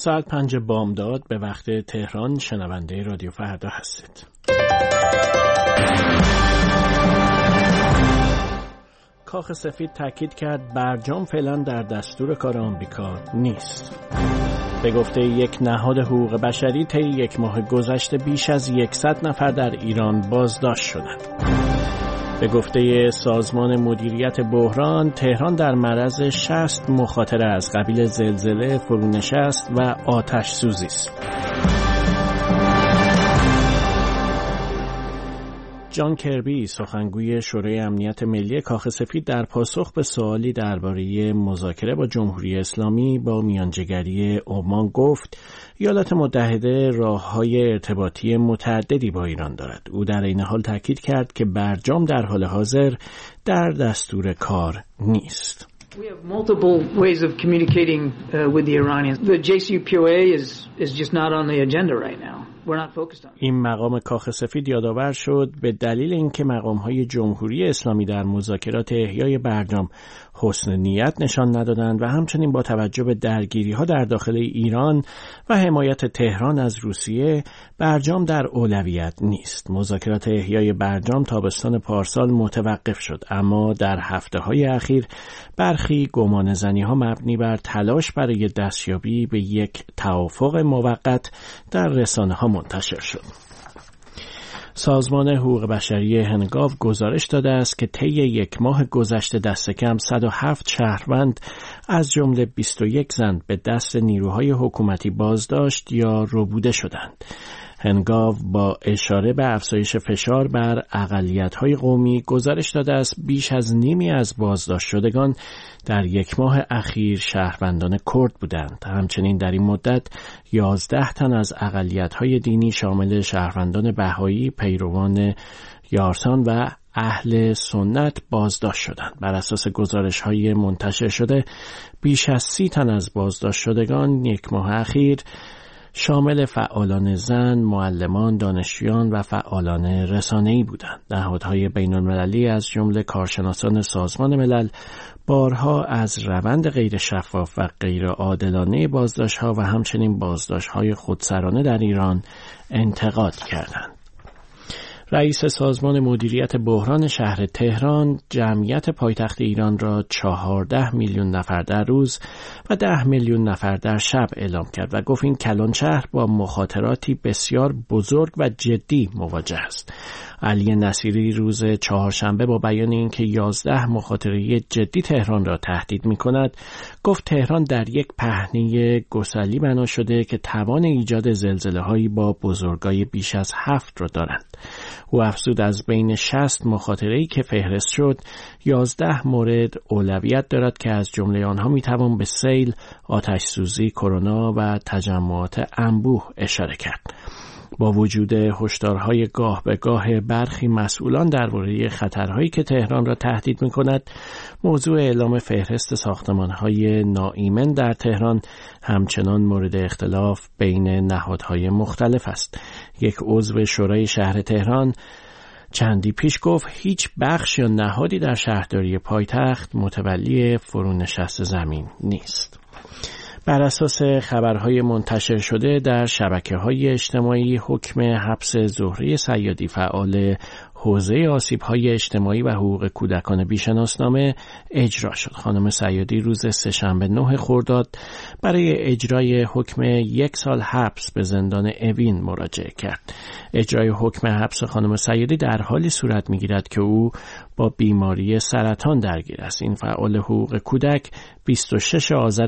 ساعت 5 بامداد به وقت تهران شنونده رادیو فردا هستید. کاخ سفید تاکید کرد برجام فعلا در دستور کار آمریکا نیست. به گفته یک نهاد حقوق بشری طی یک ماه گذشته بیش از 100 نفر در ایران بازداشت شدند. به گفته سازمان مدیریت بحران، تهران در معرض 60 مخاطره از قبیل زلزله، فرونشست و آتش سوزی است. جان کربی، سخنگوی شورای امنیت ملی کاخ سفید، در پاسخ به سوالی درباره مذاکره با جمهوری اسلامی با میانجیگری عمان گفت ایالات متحده راه‌های ارتباطی متعددی با ایران دارد. او در این حال تاکید کرد که برجام در حال حاضر در دستور کار نیست. We have multiple ways of communicating with the Iranians. The JCPOA is just not on the agenda right now. این مقام کاخ سفید یادآور شد به دلیل اینکه مقام‌های جمهوری اسلامی در مذاکرات احیای برجام حسن نیت نشان ندادند و همچنین با توجه به درگیری‌ها در داخل ایران و حمایت تهران از روسیه، برجام در اولویت نیست. مذاکرات احیای برجام تابستان پارسال متوقف شد، اما در هفته‌های اخیر برخی گمانه‌زنی‌ها مبنی بر تلاش برای دستیابی به یک توافق موقت در رسانه‌ها منتشر شد. سازمان حقوق بشری هنگاو گزارش داده است که طی یک ماه گذشته دست کم 107 شهروند از جمله 21 زن به دست نیروهای حکومتی بازداشت یا ربوده شدند. هنگاو با اشاره به افزایش فشار بر اقلیت‌های قومی گزارش داده است بیش از نیمی از بازداشت شدگان در یک ماه اخیر شهروندان کرد بودند. همچنین در این مدت 11 تن از اقلیت‌های دینی شامل شهروندان بهایی، پیروان یارسان و اهل سنت بازداشت شدند. بر اساس گزارش‌های منتشر شده بیش از 30 تن از بازداشت شدگان یک ماه اخیر شامل فعالان زن، معلمان، دانشجویان و فعالان رسانه‌ای بودند. نهادهای بین‌المللی از جمله کارشناسان سازمان ملل بارها از روند غیر شفاف و غیر عادلانه بازداشت‌ها و همچنین بازداشت‌های خودسرانه در ایران انتقاد کردند. رئیس سازمان مدیریت بحران شهر تهران جمعیت پایتخت ایران را 14 میلیون نفر در روز و 10 میلیون نفر در شب اعلام کرد و گفت این کلان شهر با مخاطراتی بسیار بزرگ و جدی مواجه است. علی نصیری روز چهارشنبه با بیان اینکه 11 مخاطره جدی تهران را تهدید می‌کند، گفت تهران در یک پهنه گسلی بنا شده که توان ایجاد زلزله‌هایی با بزرگای بیش از 7 را دارند. او افزود از بین 60 مخاطره‌ای که فهرست شد، 11 مورد اولویت دارد که از جمله آنها میتوان به سیل، آتش سوزی، کرونا و تجمعات انبوه اشاره کرد. با وجود هشدارهای گاه به گاه برخی مسئولان درباره خطرهایی که تهران را تهدید می‌کند، موضوع اعلام فهرست ساختمان‌های ناایمن در تهران همچنان مورد اختلاف بین نهادهای مختلف است. یک عضو شورای شهر تهران چندی پیش گفت هیچ بخش یا نهادی در شهرداری پایتخت متولی فرونشست زمین نیست. بر اساس خبرهای منتشر شده در شبکه‌های اجتماعی، حکم حبس زهره صیادی فعال حوزه آسیب‌های اجتماعی و حقوق کودکان بی‌شناسنامه اجرا شد. خانم صیادی روز سه‌شنبه 9 خرداد برای اجرای حکم 1 سال حبس به زندان اوین مراجعه کرد. اجرای حکم حبس خانم صیادی در حالی صورت می‌گیرد که او با بیماری سرطان درگیر است. این فعال حقوق کودک 26 آذر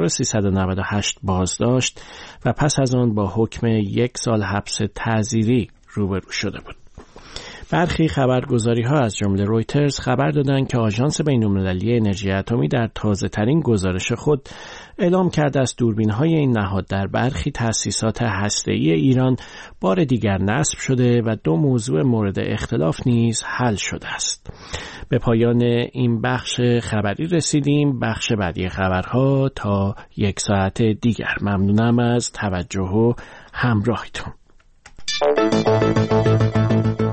1398 بازداشت و پس از آن با حکم 1 سال حبس تعزیری روبرو شده بود. برخی خبرگزاری‌ها از جمله رویترز خبر دادند که آژانس بین‌المللی انرژی اتمی در تازه‌ترین گزارش خود اعلام کرده است دوربین‌های این نهاد در برخی تأسیسات هسته‌ای ایران بار دیگر نصب شده و 2 موضوع مورد اختلاف نیز حل شده است. به پایان این بخش خبری رسیدیم. بخش بعدی خبرها تا 1 ساعت دیگر. ممنونم از توجه و همراهیتون.